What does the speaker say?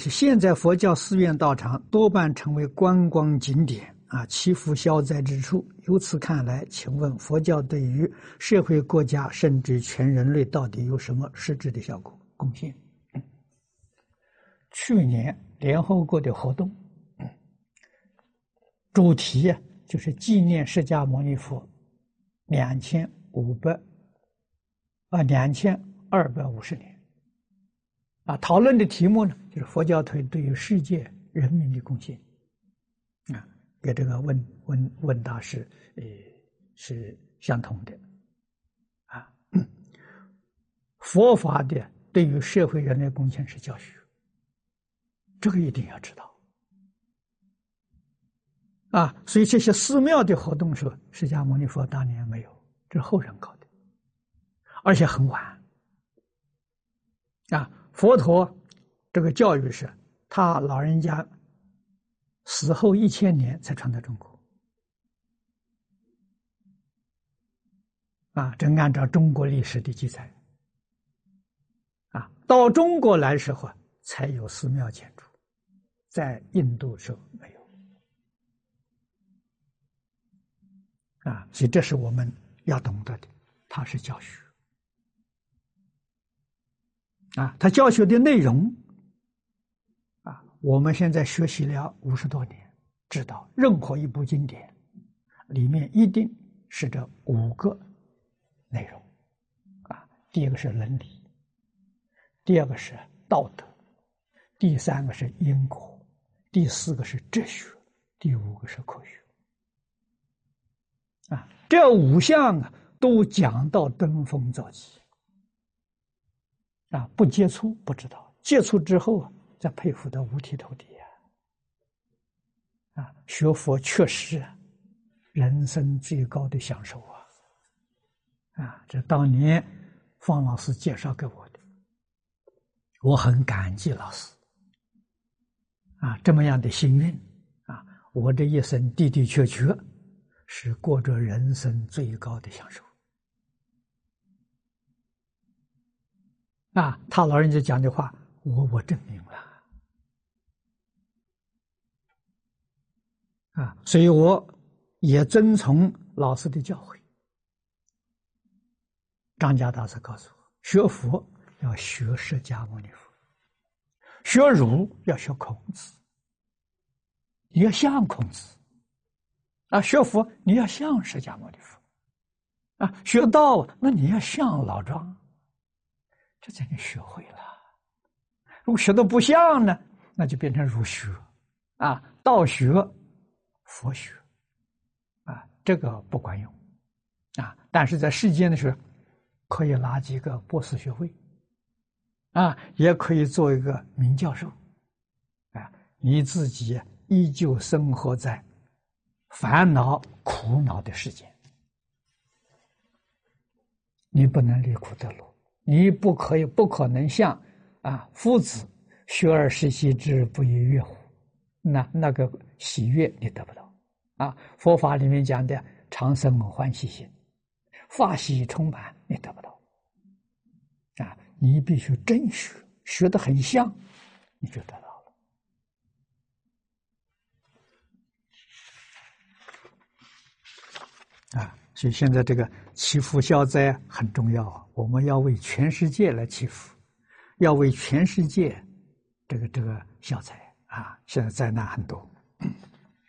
现在佛教寺院道场多半成为观光景点啊，祈福消灾之处。由此看来，请问佛教对于社会、国家甚至全人类到底有什么实质的效果贡献？去年联合国的活动，主题就是纪念释迦牟尼佛2250年。讨论的题目呢，就是佛教徒对于世界人民的贡献。跟这个问答是相同的。佛法的对于社会人类贡献是教学，这个一定要知道。所以这些寺庙的活动说，释迦牟尼佛当年没有，这是后人搞的，而且很晚。佛陀这个教育是他老人家死后1000年才传到中国。这按照中国历史的记载。到中国来的时候才有寺庙建筑，在印度时候没有。所以这是我们要懂得的，它是教学。他教学的内容我们现在学习了50多年，知道任何一部经典里面一定是这5个内容。第一个是伦理，第二个是道德，第3个是因果，第4个是哲学，第5个是科学。这5项都讲到登峰造极。不接触不知道，接触之后再佩服得五体投地学佛确实人生最高的享受这当年方老师介绍给我的，我很感激老师这么样的幸运我这一生的的确确是过着人生最高的享受。他老人家讲的话，我证明了所以我也遵从老师的教诲。张家大师告诉我，学佛要学释迦牟尼佛，学儒要学孔子，你要像孔子学佛你要像释迦牟尼佛学道那你要像老庄。这才能学会了。如果学的不像呢，那就变成儒学道学、佛学这个不管用但是在世间的时候，可以拿几个博士学位也可以做一个名教授你自己依旧生活在烦恼苦恼的世界，你不能离苦得乐。你不可能像夫子学而时习之，不亦乐乎？那个喜悦你得不到佛法里面讲的常生欢喜心，法喜充满你得不到你必须真学得很像，你就得到了所以现在这个祈福消灾很重要我们要为全世界来祈福，要为全世界这个消灾现在灾难很多。